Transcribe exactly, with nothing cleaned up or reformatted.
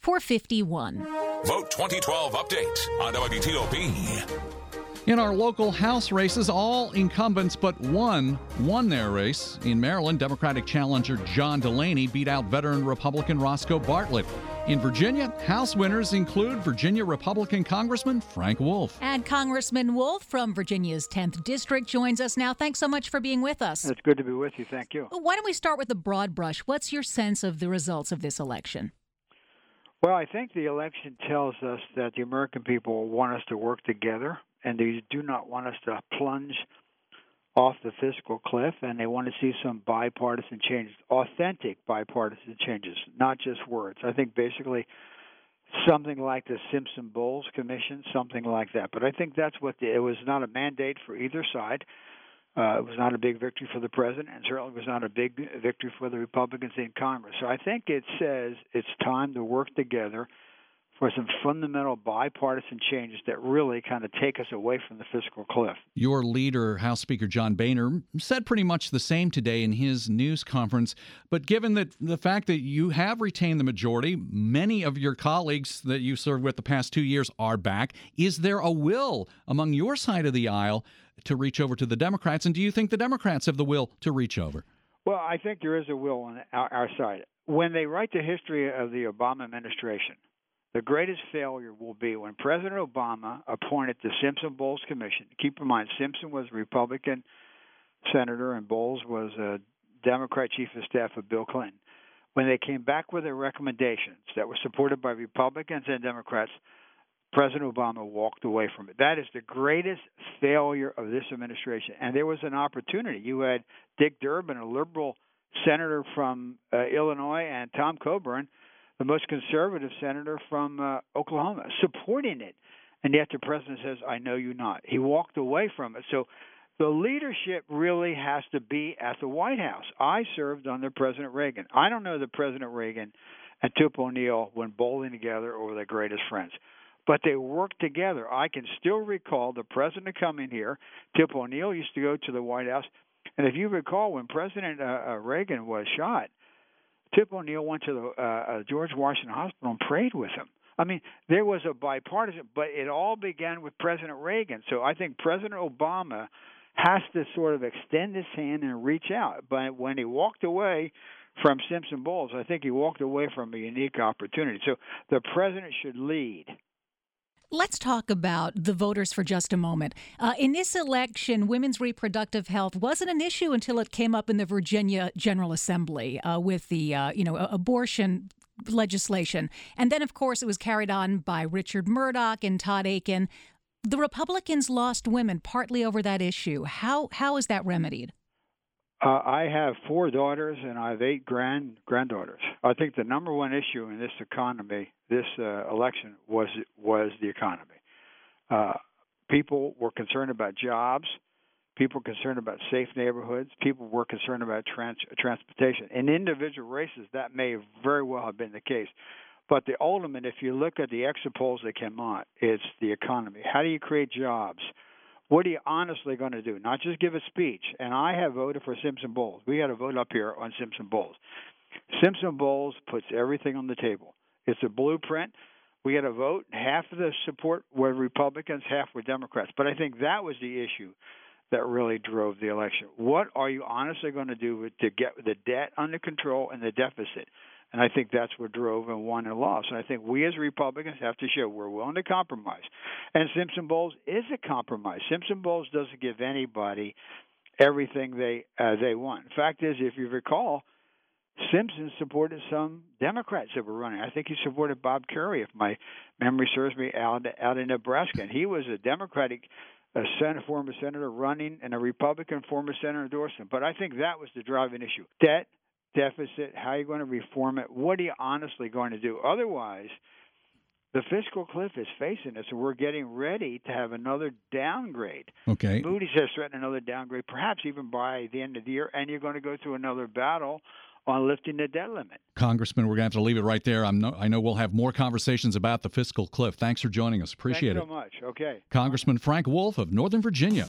four fifty-one. Vote twenty twelve update on W T O P. In our local House races, all incumbents but one won their race. In Maryland, Democratic challenger John Delaney beat out veteran Republican Roscoe Bartlett. In Virginia, House winners include Virginia Republican Congressman Frank Wolf. And Congressman Wolf from Virginia's tenth District joins us now. Thanks so much for being with us. It's good to be with you. Thank you. Why don't we start with the broad brush? What's your sense of the results of this election? Well, I think the election tells us that the American people want us to work together, and they do not want us to plunge off the fiscal cliff, and they want to see some bipartisan changes, authentic bipartisan changes, not just words. I think basically something like the Simpson-Bowles Commission, something like that. But I think that's what the, it was not a mandate for either side. Uh, it was not a big victory for the president, and certainly was not a big victory for the Republicans in Congress. So I think it says it's time to work together for some fundamental bipartisan changes that really kind of take us away from the fiscal cliff. Your leader, House Speaker John Boehner, said pretty much the same today in his news conference. But given that the fact that you have retained the majority, many of your colleagues that you served with the past two years are back, is there a will among your side of the aisle to reach over to the Democrats? And do you think the Democrats have the will to reach over? Well, I think there is a will on our, our side. When they write the history of the Obama administration, the greatest failure will be when President Obama appointed the Simpson-Bowles Commission. Keep in mind, Simpson was a Republican senator and Bowles was a Democrat chief of staff of Bill Clinton. When they came back with their recommendations that were supported by Republicans and Democrats, President Obama walked away from it. That is the greatest failure of this administration. And there was an opportunity. You had Dick Durbin, a liberal senator from uh, Illinois, and Tom Coburn, the most conservative senator from uh, Oklahoma, supporting it. And yet the president says, I know you not. He walked away from it. So the leadership really has to be at the White House. I served under President Reagan. I don't know that President Reagan and Tip O'Neill went bowling together or were the greatest friends, but they worked together. I can still recall the president coming here. Tip O'Neill used to go to the White House. And if you recall, when President uh, uh, Reagan was shot, Tip O'Neill went to the uh, uh, George Washington Hospital and prayed with him. I mean, there was a bipartisan, but it all began with President Reagan. So I think President Obama has to sort of extend his hand and reach out. But when he walked away from Simpson-Bowles, I think he walked away from a unique opportunity. So the president should lead. Let's talk about the voters for just a moment. Uh, in this election, women's reproductive health wasn't an issue until it came up in the Virginia General Assembly uh, with the, uh, you know, abortion legislation. And then, of course, it was carried on by Richard Murdoch and Todd Akin. The Republicans lost women partly over that issue. How how is that remedied? Uh, I have four daughters and I have eight grand granddaughters. I think the number one issue in this economy, this uh, election, was was the economy. Uh, people were concerned about jobs. People were concerned about safe neighborhoods. People were concerned about trans- transportation. In individual races, that may very well have been the case. But the ultimate, if you look at the exit polls that came out, it's the economy. How do you create jobs? What are you honestly going to do? Not just give a speech. And I have voted for Simpson-Bowles. We had a vote up here on Simpson-Bowles. Simpson-Bowles puts everything on the table. It's a blueprint. We had a vote. Half of the support were Republicans, half were Democrats. But I think that was the issue that really drove the election. What are you honestly going to do to get the debt under control and the deficit? And I think that's what drove and won and lost. And I think we as Republicans have to show we're willing to compromise. And Simpson-Bowles is a compromise. Simpson-Bowles doesn't give anybody everything they uh, they want. The fact is, if you recall, Simpson supported some Democrats that were running. I think he supported Bob Kerrey, if my memory serves me, out, out in Nebraska. And he was a Democratic a sen- former senator running and a Republican former senator endorsed him. But I think that was the driving issue. Debt, deficit, how are you going to reform it? What are you honestly going to do? Otherwise, the fiscal cliff is facing us, and we're getting ready to have another downgrade. Okay. Moody's has threatened another downgrade, perhaps even by the end of the year, and you're going to go through another battle on lifting the debt limit. Congressman, we're going to have to leave it right there. I'm no, I know we'll have more conversations about the fiscal cliff. Thanks for joining us. Appreciate it. Thanks so much. Okay. Congressman Frank Wolf of Northern Virginia.